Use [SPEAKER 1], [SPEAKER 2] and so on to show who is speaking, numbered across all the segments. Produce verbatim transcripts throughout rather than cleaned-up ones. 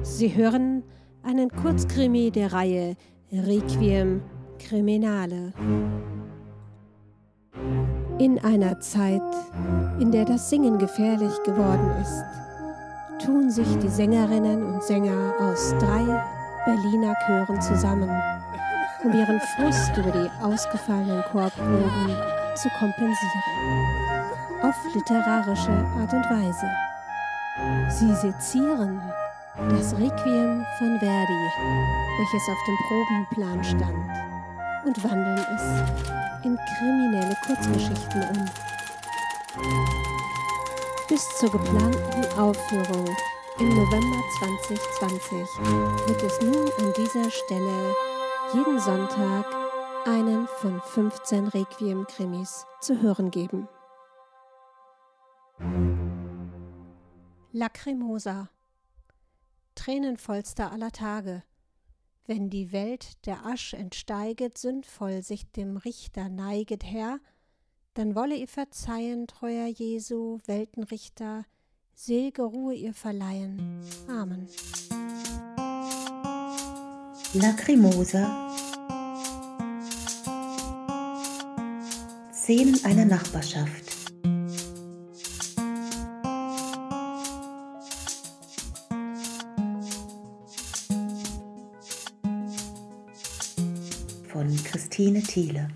[SPEAKER 1] Sie hören einen Kurzkrimi der Reihe Requiem Criminale. In einer Zeit, in der das Singen gefährlich geworden ist, tun sich die Sängerinnen und Sänger aus drei Berliner Chören zusammen, um ihren Frust über die ausgefallenen Chorproben zu kompensieren. Auf literarische Art und Weise. Sie sezieren das Requiem von Verdi, welches auf dem Probenplan stand, und wandeln es in kriminelle Kurzgeschichten um. Bis zur geplanten Aufführung im November zwanzig zwanzig wird es nun an dieser Stelle jeden Sonntag einen von fünfzehn Requiem-Krimis zu hören geben. Lacrimosa. Tränenvollster aller Tage. Wenn die Welt der Asch entsteiget, sündvoll sich dem Richter neiget her, dann wolle ihr verzeihen, treuer Jesu, Weltenrichter, sel'ge Ruhe ihr verleihen. Amen.
[SPEAKER 2] Lacrimosa. Szenen einer Nachbarschaft. Von Christine Thiele.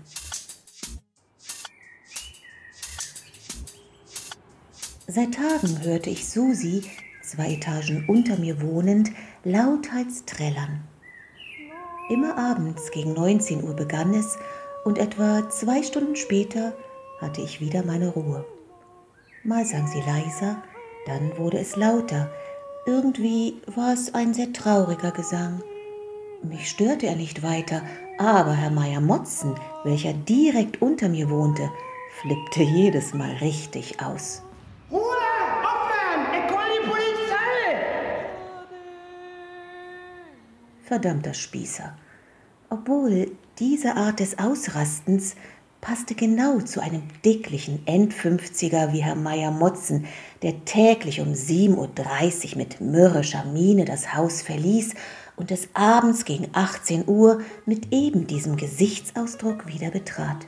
[SPEAKER 2] Seit Tagen hörte ich Susi, zwei Etagen unter mir wohnend, lauthals trällern. Immer abends gegen neunzehn Uhr begann es und etwa zwei Stunden später hatte ich wieder meine Ruhe. Mal sang sie leiser, dann wurde es lauter. Irgendwie war es ein sehr trauriger Gesang. Mich störte er nicht weiter, aber Herr Meier-Motzen, welcher direkt unter mir wohnte, flippte jedes Mal richtig aus.
[SPEAKER 3] Ruhe! Aufhören! Ich hol die Polizei!
[SPEAKER 2] Verdammter Spießer. Obwohl diese Art des Ausrastens passte genau zu einem dicklichen Endfünfziger wie Herr Meier-Motzen, der täglich um sieben Uhr dreißig mit mürrischer Miene das Haus verließ und des Abends gegen achtzehn Uhr mit eben diesem Gesichtsausdruck wieder betrat.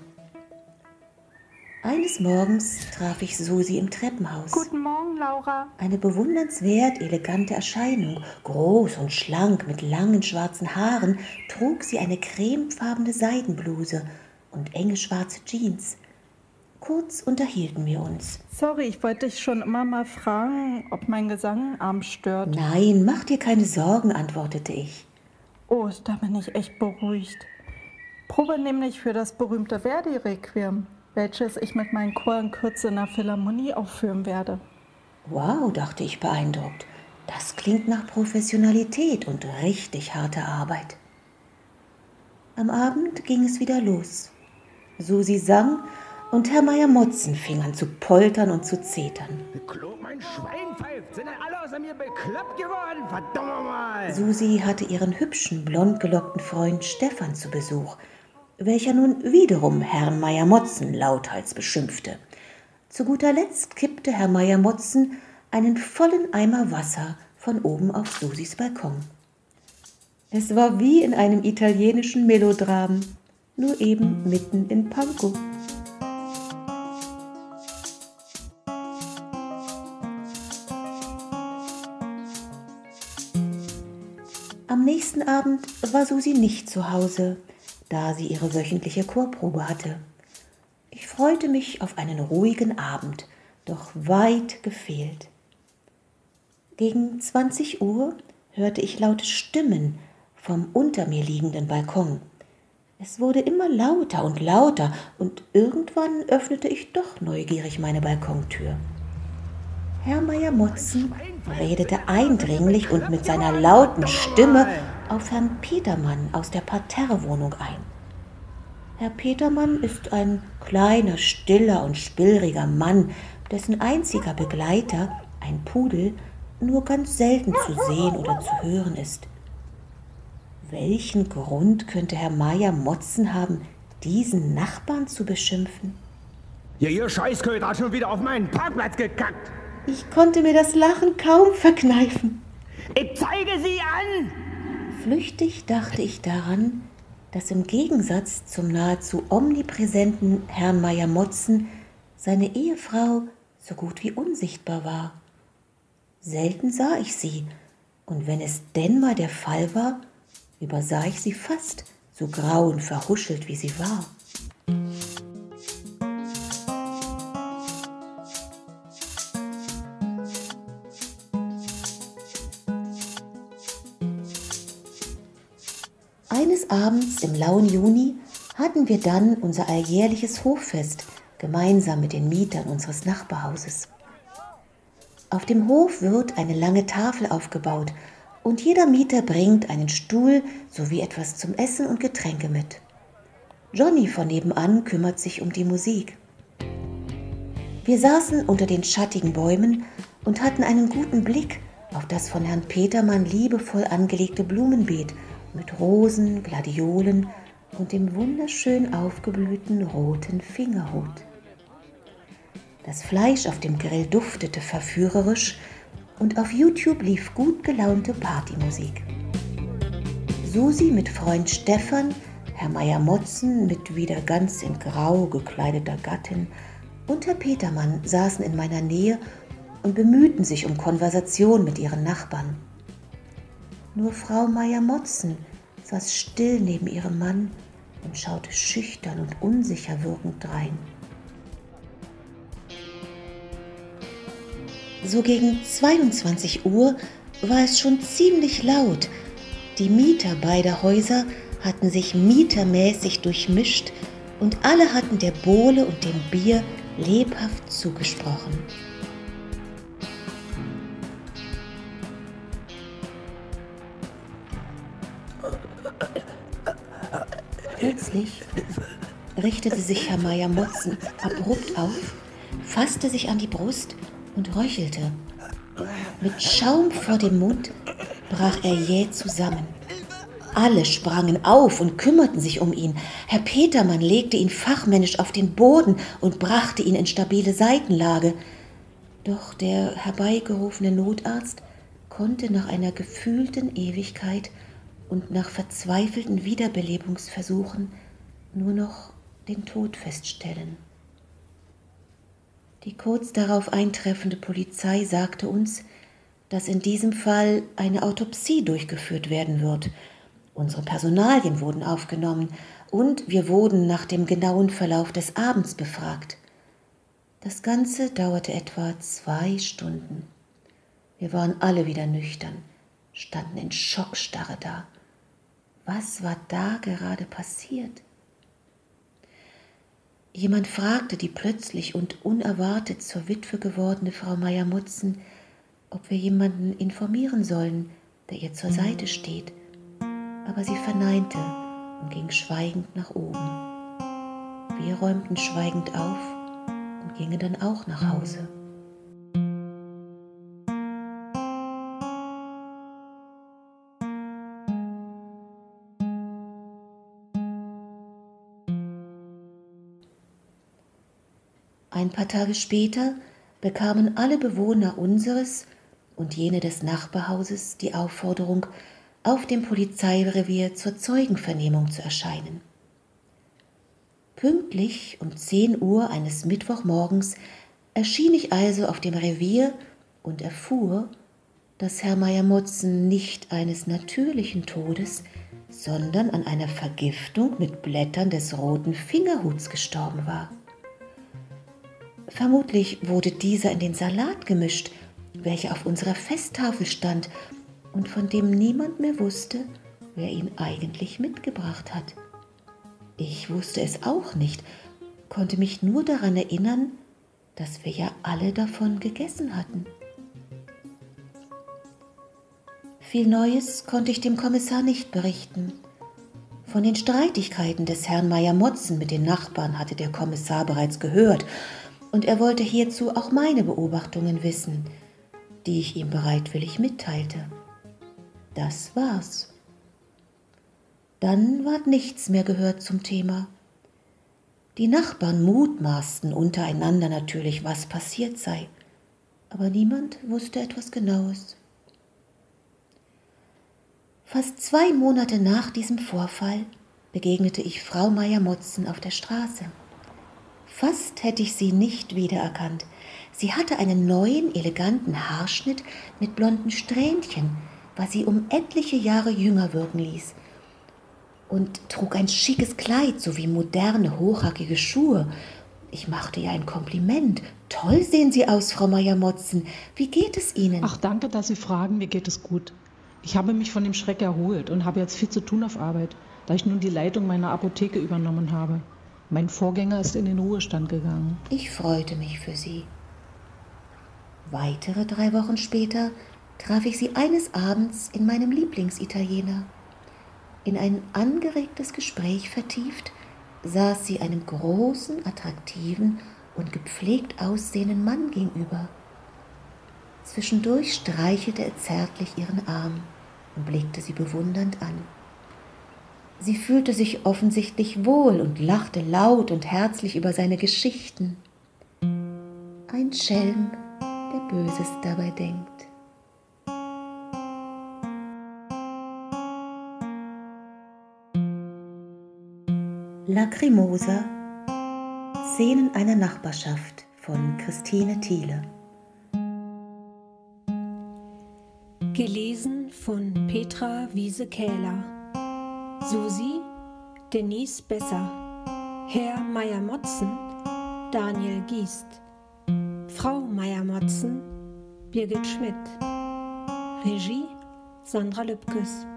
[SPEAKER 2] Eines Morgens traf ich Susi im Treppenhaus.
[SPEAKER 4] Guten Morgen, Laura.
[SPEAKER 2] Eine bewundernswert elegante Erscheinung, groß und schlank mit langen schwarzen Haaren, trug sie eine cremefarbene Seidenbluse und enge schwarze Jeans. Kurz unterhielten wir uns.
[SPEAKER 4] Sorry, ich wollte dich schon immer mal fragen, ob mein Gesang abends stört.
[SPEAKER 2] Nein, mach dir keine Sorgen, antwortete ich.
[SPEAKER 4] Oh, da bin ich echt beruhigt. Probe nämlich für das berühmte Verdi-Requiem, welches ich mit meinem Chor in Kürze in der Philharmonie aufführen werde.
[SPEAKER 2] Wow, dachte ich beeindruckt. Das klingt nach Professionalität und richtig harter Arbeit. Am Abend ging es wieder los. Susi sang und Herr Meier-Motzen fing an zu poltern und zu zetern.
[SPEAKER 3] Klo, mein Schwein pfeift. Sind denn alle außer mir bekloppt geworden? Verdammt mal!
[SPEAKER 2] Susi hatte ihren hübschen, blond gelockten Freund Stefan zu Besuch, welcher nun wiederum Herrn Meier-Motzen lauthals beschimpfte. Zu guter Letzt kippte Herr Meier-Motzen einen vollen Eimer Wasser von oben auf Susis Balkon. Es war wie in einem italienischen Melodram, nur eben mitten in Pankow. Am nächsten Abend war Susi nicht zu Hause, da sie ihre wöchentliche Chorprobe hatte. Ich freute mich auf einen ruhigen Abend, doch weit gefehlt. Gegen zwanzig Uhr hörte ich laute Stimmen vom unter mir liegenden Balkon. Es wurde immer lauter und lauter und irgendwann öffnete ich doch neugierig meine Balkontür. Herr Meier-Motzen redete eindringlich und mit seiner lauten Stimme auf Herrn Petermann aus der Parterrewohnung ein. Herr Petermann ist ein kleiner, stiller und spillriger Mann, dessen einziger Begleiter, ein Pudel, nur ganz selten zu sehen oder zu hören ist. Welchen Grund könnte Herr Meier-Motzen haben, diesen Nachbarn zu beschimpfen?
[SPEAKER 3] Ja, ihr Scheißköter hat schon wieder auf meinen Parkplatz gekackt.
[SPEAKER 2] Ich konnte mir das Lachen kaum verkneifen.
[SPEAKER 3] Ich zeige sie an!
[SPEAKER 2] Flüchtig dachte ich daran, dass im Gegensatz zum nahezu omnipräsenten Herrn Meyer-Motzen seine Ehefrau so gut wie unsichtbar war. Selten sah ich sie, und wenn es denn mal der Fall war, übersah ich sie fast, so grau und verhuschelt wie sie war. Eines Abends im lauen Juni hatten wir dann unser alljährliches Hoffest gemeinsam mit den Mietern unseres Nachbarhauses. Auf dem Hof wird eine lange Tafel aufgebaut und jeder Mieter bringt einen Stuhl sowie etwas zum Essen und Getränke mit. Johnny von nebenan kümmert sich um die Musik. Wir saßen unter den schattigen Bäumen und hatten einen guten Blick auf das von Herrn Petermann liebevoll angelegte Blumenbeet mit Rosen, Gladiolen und dem wunderschön aufgeblühten roten Fingerhut. Das Fleisch auf dem Grill duftete verführerisch und auf YouTube lief gut gelaunte Partymusik. Susi mit Freund Stefan, Herr Meyer-Motzen mit wieder ganz in Grau gekleideter Gattin und Herr Petermann saßen in meiner Nähe und bemühten sich um Konversation mit ihren Nachbarn. Nur Frau Meyer-Motzen saß still neben ihrem Mann und schaute schüchtern und unsicher wirkend drein. So gegen zweiundzwanzig Uhr war es schon ziemlich laut. Die Mieter beider Häuser hatten sich mietermäßig durchmischt und alle hatten der Bowle und dem Bier lebhaft zugesprochen. Plötzlich richtete sich Herr Meyer-Motzen abrupt auf, fasste sich an die Brust und röchelte. Mit Schaum vor dem Mund brach er jäh zusammen. Alle sprangen auf und kümmerten sich um ihn. Herr Petermann legte ihn fachmännisch auf den Boden und brachte ihn in stabile Seitenlage. Doch der herbeigerufene Notarzt konnte nach einer gefühlten Ewigkeit und nach verzweifelten Wiederbelebungsversuchen nur noch den Tod feststellen. Die kurz darauf eintreffende Polizei sagte uns, dass in diesem Fall eine Autopsie durchgeführt werden wird. Unsere Personalien wurden aufgenommen und wir wurden nach dem genauen Verlauf des Abends befragt. Das Ganze dauerte etwa zwei Stunden. Wir waren alle wieder nüchtern, standen in Schockstarre da. Was war da gerade passiert? Jemand fragte die plötzlich und unerwartet zur Witwe gewordene Frau Meyer-Motzen, ob wir jemanden informieren sollen, der ihr zur Seite steht. Aber sie verneinte und ging schweigend nach oben. Wir räumten schweigend auf und gingen dann auch nach Hause. Ein paar Tage später bekamen alle Bewohner unseres und jene des Nachbarhauses die Aufforderung, auf dem Polizeirevier zur Zeugenvernehmung zu erscheinen. Pünktlich um zehn Uhr eines Mittwochmorgens erschien ich also auf dem Revier und erfuhr, dass Herr Meyer-Motzen nicht eines natürlichen Todes, sondern an einer Vergiftung mit Blättern des roten Fingerhuts gestorben war. Vermutlich wurde dieser in den Salat gemischt, welcher auf unserer Festtafel stand und von dem niemand mehr wusste, wer ihn eigentlich mitgebracht hat. Ich wusste es auch nicht, konnte mich nur daran erinnern, dass wir ja alle davon gegessen hatten. Viel Neues konnte ich dem Kommissar nicht berichten. Von den Streitigkeiten des Herrn Meyer-Motzen mit den Nachbarn hatte der Kommissar bereits gehört, und er wollte hierzu auch meine Beobachtungen wissen, die ich ihm bereitwillig mitteilte. Das war's. Dann ward nichts mehr gehört zum Thema. Die Nachbarn mutmaßten untereinander natürlich, was passiert sei, aber niemand wusste etwas Genaues. Fast zwei Monate nach diesem Vorfall begegnete ich Frau Meier-Motzen auf der Straße. Fast hätte ich sie nicht wiedererkannt. Sie hatte einen neuen, eleganten Haarschnitt mit blonden Strähnchen, was sie um etliche Jahre jünger wirken ließ, und trug ein schickes Kleid sowie moderne, hochhackige Schuhe. Ich machte ihr ein Kompliment. Toll sehen Sie aus, Frau Meier-Motzen. Wie geht es Ihnen?
[SPEAKER 5] Ach, danke, dass Sie fragen. Mir geht es gut. Ich habe mich von dem Schreck erholt und habe jetzt viel zu tun auf Arbeit, da ich nun die Leitung meiner Apotheke übernommen habe. Mein Vorgänger ist in den Ruhestand gegangen.
[SPEAKER 2] Ich freute mich für Sie. Weitere drei Wochen später traf ich sie eines Abends in meinem Lieblingsitaliener. In ein angeregtes Gespräch vertieft, saß sie einem großen, attraktiven und gepflegt aussehenden Mann gegenüber. Zwischendurch streichelte er zärtlich ihren Arm und blickte sie bewundernd an. Sie fühlte sich offensichtlich wohl und lachte laut und herzlich über seine Geschichten. Ein Schelm, der Böses dabei denkt. Lacrimosa, Szenen einer Nachbarschaft von Christine Thiele.
[SPEAKER 1] Gelesen von Petra Wiese-Kähler. Susi, Denise Besser. Herr Meier-Motzen, Daniel Giest. Frau Meier-Motzen, Birgit Schmidt. Regie, Sandra Lübkes.